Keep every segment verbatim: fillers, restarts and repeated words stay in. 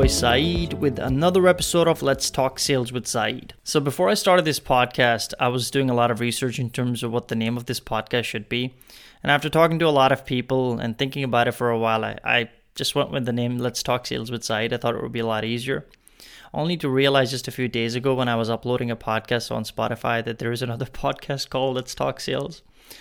boy Saeed with another episode of Let's Talk Sales with Saeed. So before I started this podcast, I was doing a lot of research in terms of what the name of this podcast should be. And after talking to a lot of people and thinking about it for a while, I, I just went with the name Let's Talk Sales with Saeed. I thought it would be a lot easier. Only to realize just a few days ago when I was uploading a podcast on Spotify that there is another podcast called Let's Talk Sales.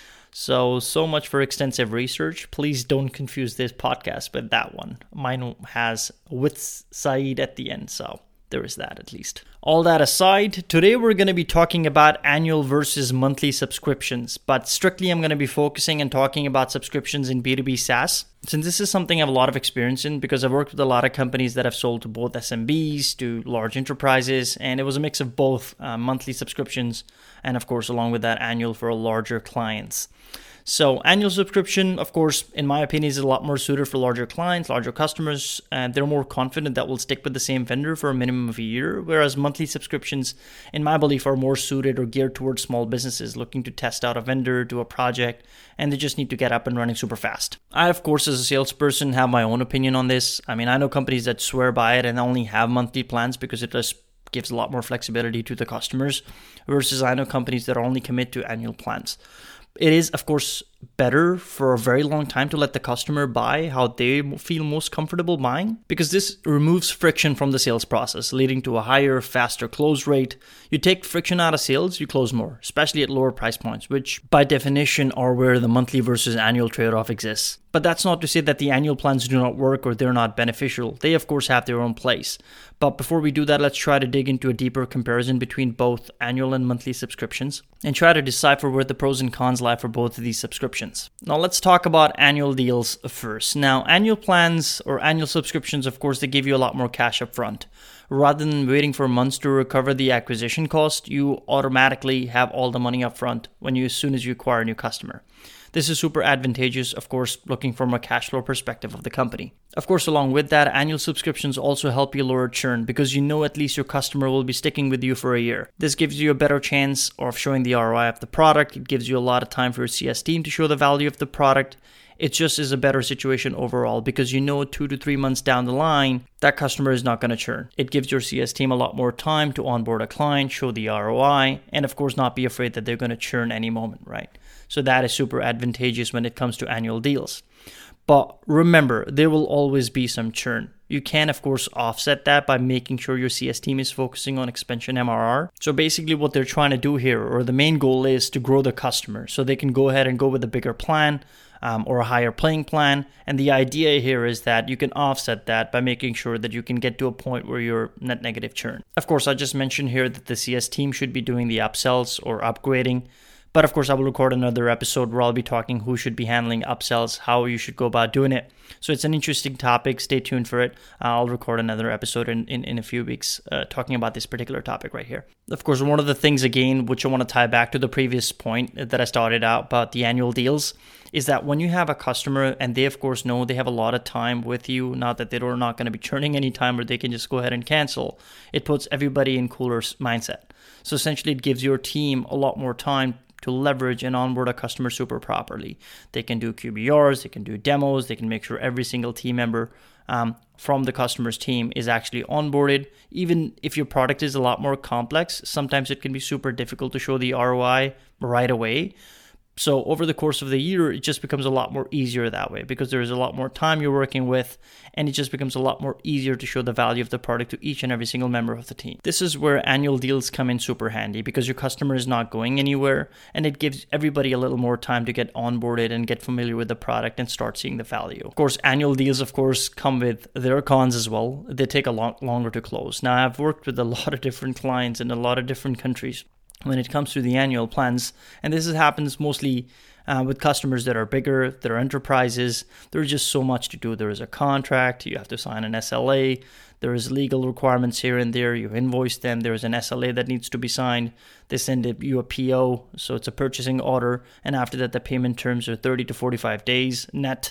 So, so much for extensive research. Please don't confuse this podcast with that one. Mine has with Saeed at the end, so there is that at least. All that aside, today we're going to be talking about annual versus monthly subscriptions, but strictly I'm going to be focusing and talking about subscriptions in B two B SaaS. Since this is something I have a lot of experience in because I've worked with a lot of companies that have sold to both S M Bs, to large enterprises, and it was a mix of both uh, monthly subscriptions and of course along with that annual for larger clients. So annual subscription, of course, in my opinion, is a lot more suited for larger clients, larger customers, and they're more confident that we'll stick with the same vendor for a minimum of a year, whereas monthly subscriptions, in my belief, are more suited or geared towards small businesses looking to test out a vendor, do a project, and they just need to get up and running super fast. I, of course, as a salesperson, have my own opinion on this. I mean, I know companies that swear by it and only have monthly plans because it just gives a lot more flexibility to the customers, versus I know companies that only commit to annual plans. It is, of course, better for a very long time to let the customer buy how they feel most comfortable buying, because this removes friction from the sales process, leading to a higher, faster close rate. You take friction out of sales, you close more, especially at lower price points, which by definition are where the monthly versus annual trade-off exists. But that's not to say that the annual plans do not work or they're not beneficial. They, of course, have their own place. But before we do that, let's try to dig into a deeper comparison between both annual and monthly subscriptions and try to decipher where the pros and cons lie for both of these subscriptions. Now, let's talk about annual deals first. Now, annual plans or annual subscriptions, of course, they give you a lot more cash up front. Rather than waiting for months to recover the acquisition cost, you automatically have all the money up front when you, as soon as you acquire a new customer. This is super advantageous, of course, looking from a cash flow perspective of the company. Of course, along with that, annual subscriptions also help you lower churn because you know at least your customer will be sticking with you for a year. This gives you a better chance of showing the R O I of the product. It gives you a lot of time for your C S team to show the value of the product. It just is a better situation overall because you know two to three months down the line, that customer is not going to churn. It gives your C S team a lot more time to onboard a client, show the R O I, and of course not be afraid that they're going to churn any moment, right? So that is super advantageous when it comes to annual deals. But remember, there will always be some churn. You can, of course, offset that by making sure your C S team is focusing on expansion M R R. So basically what they're trying to do here, or the main goal is to grow the customer so they can go ahead and go with a bigger plan um, or a higher playing plan. And the idea here is that you can offset that by making sure that you can get to a point where you're net negative churn. Of course, I just mentioned here that the C S team should be doing the upsells or upgrading. But of course, I will record another episode where I'll be talking who should be handling upsells, how you should go about doing it. So it's an interesting topic. Stay tuned for it. I'll record another episode in, in, in a few weeks uh, talking about this particular topic right here. Of course, one of the things, again, which I want to tie back to the previous point that I started out about the annual deals, is that when you have a customer and they, of course, know they have a lot of time with you, not that they're not going to be churning any time or they can just go ahead and cancel, it puts everybody in cooler mindset. So essentially, it gives your team a lot more time to leverage and onboard a customer super properly. They can do Q B Rs, they can do demos, they can make sure every single team member um, from the customer's team is actually onboarded. Even if your product is a lot more complex, sometimes it can be super difficult to show the R O I right away. So over the course of the year, it just becomes a lot more easier that way because there is a lot more time you're working with, and it just becomes a lot more easier to show the value of the product to each and every single member of the team. This is where annual deals come in super handy because your customer is not going anywhere, and it gives everybody a little more time to get onboarded and get familiar with the product and start seeing the value. Of course, annual deals, of course, come with their cons as well. They take a lot longer to close. Now, I've worked with a lot of different clients in a lot of different countries when it comes to the annual plans. And this happens mostly uh, with customers that are bigger, that are enterprises. There's just so much to do. There is a contract, you have to sign an S L A, there is legal requirements here and there, you invoice them, there's an S L A that needs to be signed, they send you a P O, so it's a purchasing order, and after that the payment terms are thirty to forty-five days net.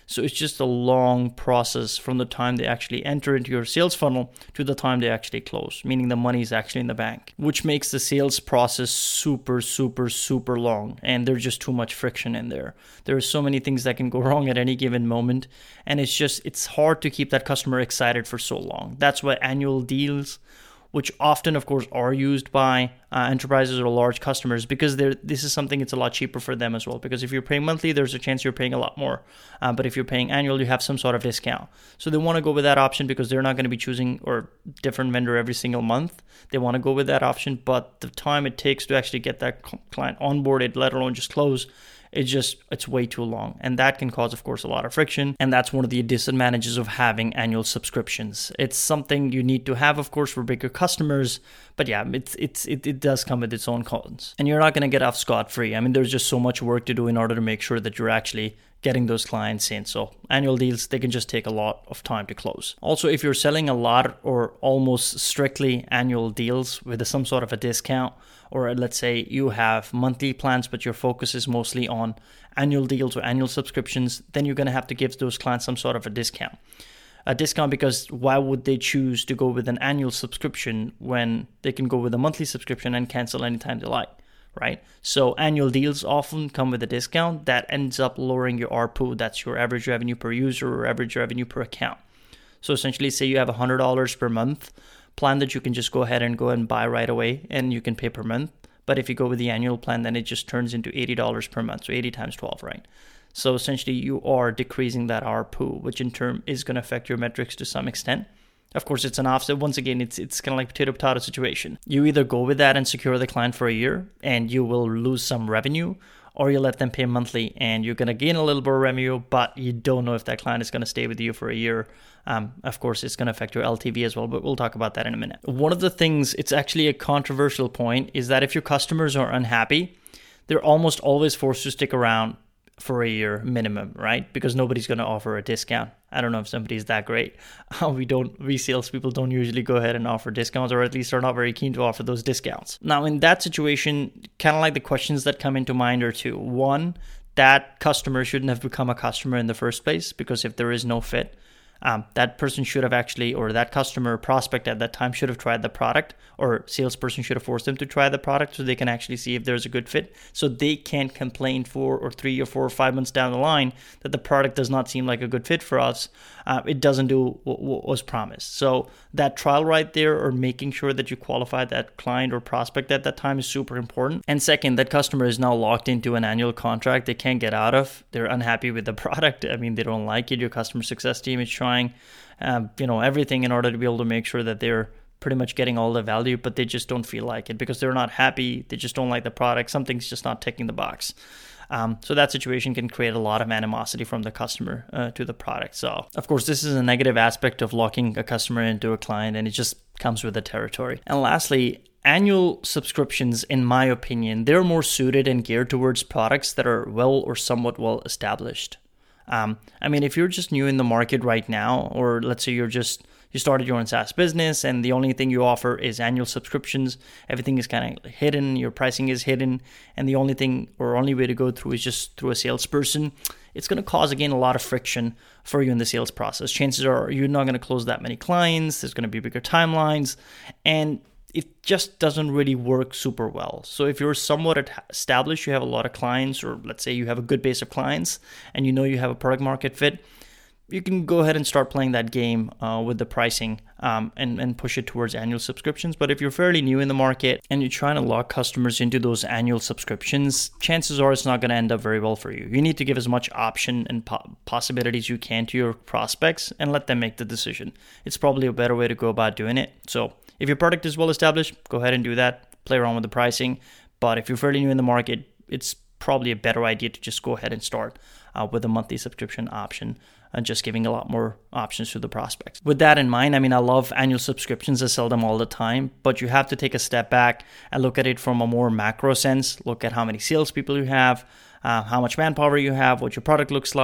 So it's just a long process from the time they actually enter into your sales funnel to the time they actually close, meaning the money is actually in the bank, which makes the sales process super, super, super long. And there's just too much friction in there. There are so many things that can go wrong at any given moment. And it's just, it's hard to keep that customer excited for so long. That's why annual deals, which often, of course, are used by uh, enterprises or large customers, because this is something it's a lot cheaper for them as well. Because if you're paying monthly, there's a chance you're paying a lot more. Uh, but if you're paying annual, you have some sort of discount. So they want to go with that option because they're not going to be choosing or different vendor every single month. They want to go with that option, but the time it takes to actually get that client onboarded, let alone just close, it's just, it's way too long. And that can cause, of course, a lot of friction. And that's one of the disadvantages of having annual subscriptions. It's something you need to have, of course, for bigger customers. But yeah, it's it's it, it does come with its own cons. And you're not going to get off scot-free. I mean, there's just so much work to do in order to make sure that you're actually getting those clients in. So annual deals, they can just take a lot of time to close. Also, if you're selling a lot or almost strictly annual deals with some sort of a discount, or let's say you have monthly plans, but your focus is mostly on annual deals or annual subscriptions, then you're going to have to give those clients some sort of a discount. A discount because why would they choose to go with an annual subscription when they can go with a monthly subscription and cancel anytime they like, right? So annual deals often come with a discount that ends up lowering your A R P U. That's your average revenue per user or average revenue per account. So essentially, say you have one hundred dollars per month plan that you can just go ahead and go and buy right away and you can pay per month. But if you go with the annual plan, then it just turns into eighty dollars per month. So eighty times twelve, right? So essentially you are decreasing that A R P U, which in turn is going to affect your metrics to some extent. Of course, it's an offset. Once again, it's it's kind of like potato potato situation. You either go with that and secure the client for a year and you will lose some revenue, or you let them pay monthly and you're going to gain a little bit of revenue, but you don't know if that client is going to stay with you for a year. Um, of course, it's going to affect your L T V as well, but we'll talk about that in a minute. One of the things, it's actually a controversial point, is that if your customers are unhappy, they're almost always forced to stick around for a year minimum, right? Because nobody's going to offer a discount. I don't know if somebody's that great. we don't, we salespeople don't usually go ahead and offer discounts, or at least are not very keen to offer those discounts. Now, in that situation, kind of like the questions that come into mind are two. One, that customer shouldn't have become a customer in the first place, because if there is no fit, Um, that person should have actually, or that customer prospect at that time should have tried the product, or salesperson should have forced them to try the product so they can actually see if there's a good fit. So they can't complain four or three or four or five months down the line that the product does not seem like a good fit for us. Uh, it doesn't do what, what was promised. So that trial right there, or making sure that you qualify that client or prospect at that time, is super important. And second, that customer is now locked into an annual contract they can't get out of. They're unhappy with the product. I mean, they don't like it. Your customer success team is trying, um, you know, everything in order to be able to make sure that they're pretty much getting all the value, but they just don't feel like it because they're not happy. They just don't like the product. Something's just not ticking the box. Um, so that situation can create a lot of animosity from the customer uh, to the product. So, of course, this is a negative aspect of locking a customer into a client, and it just comes with the territory. And lastly, annual subscriptions, in my opinion, they're more suited and geared towards products that are well or somewhat well established. Um, I mean, if you're just new in the market right now, or let's say you're just you started your own SaaS business and the only thing you offer is annual subscriptions, everything is kind of hidden, your pricing is hidden, and the only thing or only way to go through is just through a salesperson, it's going to cause, again, a lot of friction for you in the sales process. Chances are you're not going to close that many clients, there's going to be bigger timelines, and it just doesn't really work super well. So if you're somewhat established, you have a lot of clients, or let's say you have a good base of clients and you know you have a product market fit, you can go ahead and start playing that game uh, with the pricing um, and, and push it towards annual subscriptions. But if you're fairly new in the market and you're trying to lock customers into those annual subscriptions, chances are it's not going to end up very well for you. You need to give as much option and po- possibilities you can to your prospects and let them make the decision. It's probably a better way to go about doing it. So if your product is well established, go ahead and do that. Play around with the pricing. But if you're fairly new in the market, it's probably a better idea to just go ahead and start uh, with a monthly subscription option and just giving a lot more options to the prospects. With that in mind, I mean, I love annual subscriptions. I sell them all the time, but you have to take a step back and look at it from a more macro sense. Look at how many salespeople you have, uh, how much manpower you have, what your product looks like,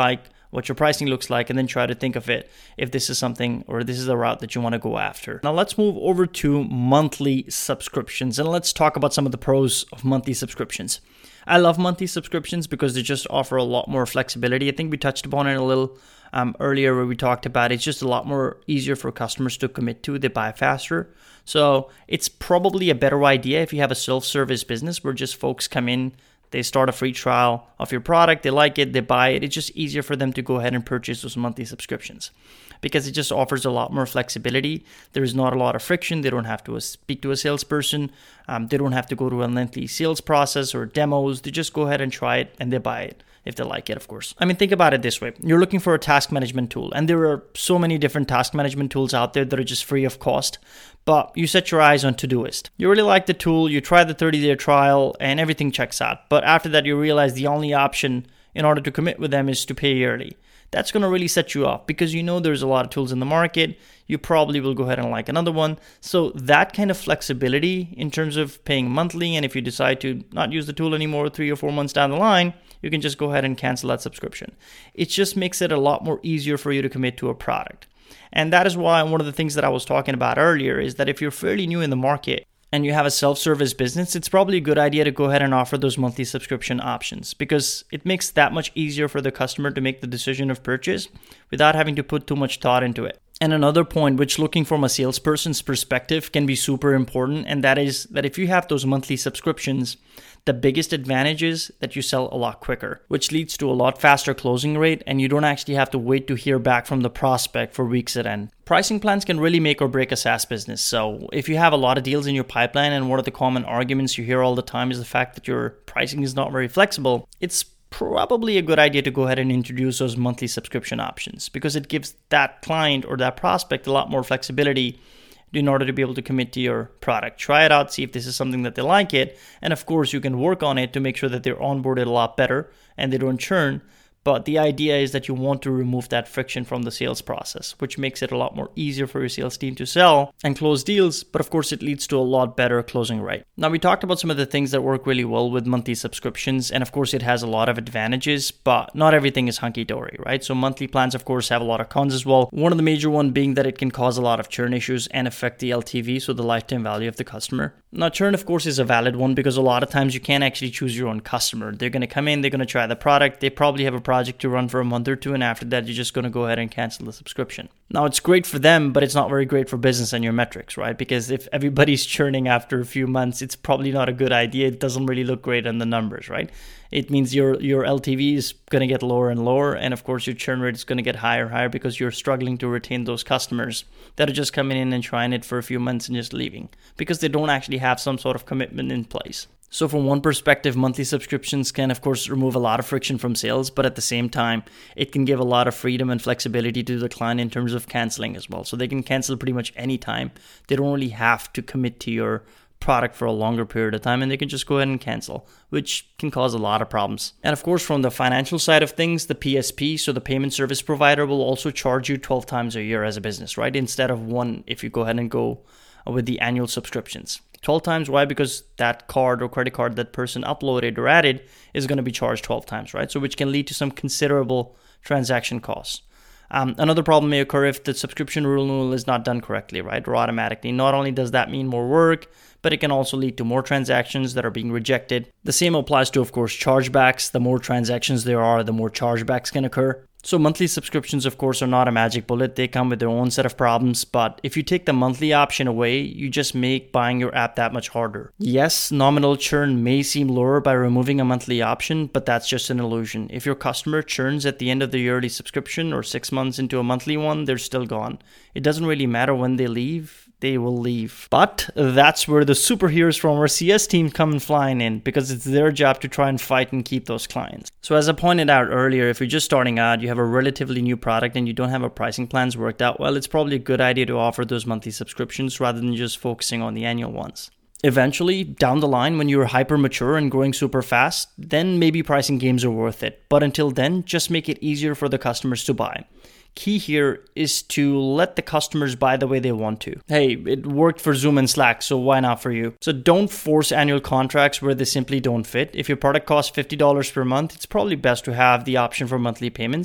what your pricing looks like, and then try to think of it if this is something or this is a route that you want to go after. Now let's move over to monthly subscriptions, and let's talk about some of the pros of monthly subscriptions. I love monthly subscriptions because they just offer a lot more flexibility. I think we touched upon it a little um, earlier where we talked about it's just a lot more easier for customers to commit to. They buy faster. So it's probably a better idea if you have a self-service business where just folks come in, they start a free trial of your product, they like it, they buy it. It's just easier for them to go ahead and purchase those monthly subscriptions because it just offers a lot more flexibility. There is not a lot of friction. They don't have to speak to a salesperson. Um, they don't have to go to a lengthy sales process or demos. They just go ahead and try it and they buy it if they like it, of course. I mean, think about it this way. You're looking for a task management tool, and there are so many different task management tools out there that are just free of cost, but you set your eyes on Todoist. You really like the tool, you try the thirty-day trial, and everything checks out. But after that, you realize the only option in order to commit with them is to pay yearly. That's going to really set you off because you know there's a lot of tools in the market. You probably will go ahead and like another one. So that kind of flexibility in terms of paying monthly, and if you decide to not use the tool anymore three or four months down the line, you can just go ahead and cancel that subscription. It just makes it a lot more easier for you to commit to a product. And that is why one of the things that I was talking about earlier is that if you're fairly new in the market and you have a self-service business, it's probably a good idea to go ahead and offer those monthly subscription options because it makes that much easier for the customer to make the decision of purchase without having to put too much thought into it. And another point, which looking from a salesperson's perspective can be super important, and that is that if you have those monthly subscriptions, the biggest advantage is that you sell a lot quicker, which leads to a lot faster closing rate, and you don't actually have to wait to hear back from the prospect for weeks at end. Pricing plans can really make or break a SaaS business. So if you have a lot of deals in your pipeline, and one of the common arguments you hear all the time is the fact that your pricing is not very flexible, it's probably a good idea to go ahead and introduce those monthly subscription options because it gives that client or that prospect a lot more flexibility in order to be able to commit to your product. Try it out, see if this is something that they like it. And of course, you can work on it to make sure that they're onboarded a lot better and they don't churn. But the idea is that you want to remove that friction from the sales process, which makes it a lot more easier for your sales team to sell and close deals. But of course, it leads to a lot better closing rate. Now, we talked about some of the things that work really well with monthly subscriptions. And of course, it has a lot of advantages, but not everything is hunky-dory, right? So monthly plans, of course, have a lot of cons as well. One of the major ones being that it can cause a lot of churn issues and affect the L T V, so the lifetime value of the customer. Now, churn, of course, is a valid one because a lot of times you can't actually choose your own customer. They're going to come in, they're going to try the product. They probably have a project to run for a month or two, and after that, you're just going to go ahead and cancel the subscription. Now, it's great for them, but it's not very great for business and your metrics, right? Because if everybody's churning after a few months, it's probably not a good idea. It doesn't really look great on the numbers, right? It means your your L T V is going to get lower and lower, and of course, your churn rate is going to get higher and higher because you're struggling to retain those customers that are just coming in and trying it for a few months and just leaving because they don't actually have some sort of commitment in place. So from one perspective, monthly subscriptions can, of course, remove a lot of friction from sales, but at the same time, it can give a lot of freedom and flexibility to the client in terms of canceling as well. So they can cancel pretty much any time. They don't really have to commit to your product for a longer period of time, and they can just go ahead and cancel, which can cause a lot of problems. And of course, from the financial side of things, the P S P, so the payment service provider, will also charge you twelve times a year as a business, right? Instead of one if you go ahead and go with the annual subscriptions. twelve times, why? Because that card or credit card that person uploaded or added is going to be charged twelve times, right? So which can lead to some considerable transaction costs. Um, another problem may occur if the subscription renewal is not done correctly, right, or automatically. Not only does that mean more work, but it can also lead to more transactions that are being rejected. The same applies to, of course, chargebacks. The more transactions there are, the more chargebacks can occur. So monthly subscriptions, of course, are not a magic bullet. They come with their own set of problems. But if you take the monthly option away, you just make buying your app that much harder. Yes, nominal churn may seem lower by removing a monthly option, but that's just an illusion. If your customer churns at the end of the yearly subscription or six months into a monthly one, they're still gone. It doesn't really matter when they leave. They will leave. But that's where the superheroes from our C S team come flying in, because it's their job to try and fight and keep those clients. So as I pointed out earlier, if you're just starting out, you have a relatively new product and you don't have a pricing plans worked out well, it's probably a good idea to offer those monthly subscriptions rather than just focusing on the annual ones. Eventually, down the line, when you're hyper mature and growing super fast, then maybe pricing games are worth it. But until then, just make it easier for the customers to buy. Key here is to let the customers buy the way they want to. Hey, it worked for Zoom and Slack, so why not for you? So don't force annual contracts where they simply don't fit. If your product costs fifty dollars per month, it's probably best to have the option for monthly payments.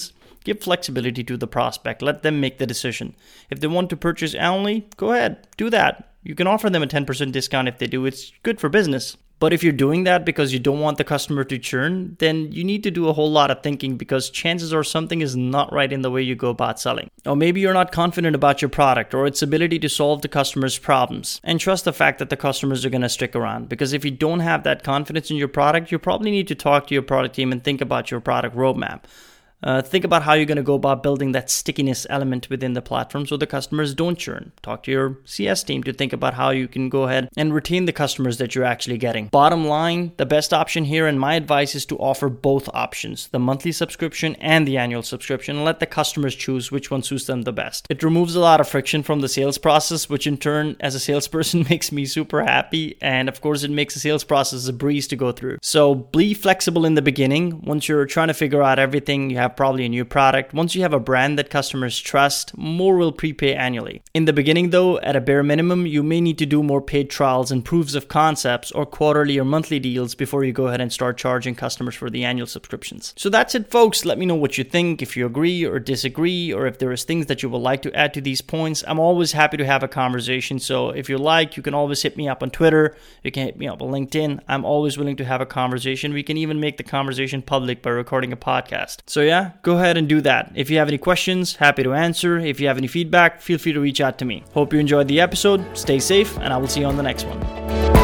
give flexibility to the prospect. Let them make the decision. If they want to purchase annually, go ahead, do that. You can offer them a ten percent discount if they do. It's good for business. But if you're doing that because you don't want the customer to churn, then you need to do a whole lot of thinking, because chances are something is not right in the way you go about selling. Or maybe you're not confident about your product or its ability to solve the customer's problems. And trust the fact that the customers are going to stick around. Because if you don't have that confidence in your product, you probably need to talk to your product team and think about your product roadmap. Uh, think about how you're going to go about building that stickiness element within the platform so the customers don't churn. Talk to your C S team to think about how you can go ahead and retain the customers that you're actually getting. Bottom line, the best option here, and my advice, is to offer both options, the monthly subscription and the annual subscription, and let the customers choose which one suits them the best. It removes a lot of friction from the sales process, which in turn, as a salesperson, makes me super happy. And of course, it makes the sales process a breeze to go through. So be flexible in the beginning. Once you're trying to figure out everything, you have probably a new product. Once you have a brand that customers trust, more will prepay annually. In the beginning though, at a bare minimum, you may need to do more paid trials and proofs of concepts or quarterly or monthly deals before you go ahead and start charging customers for the annual subscriptions. So that's it, folks. Let me know what you think, if you agree or disagree, or if there is things that you would like to add to these points. I'm always happy to have a conversation. So if you like, you can always hit me up on Twitter. You can hit me up on LinkedIn. I'm always willing to have a conversation. We can even make the conversation public by recording a podcast. So yeah, go ahead and do that. If you have any questions, happy to answer. If you have any feedback, feel free to reach out to me. Hope you enjoyed the episode. Stay safe, and I will see you on the next one.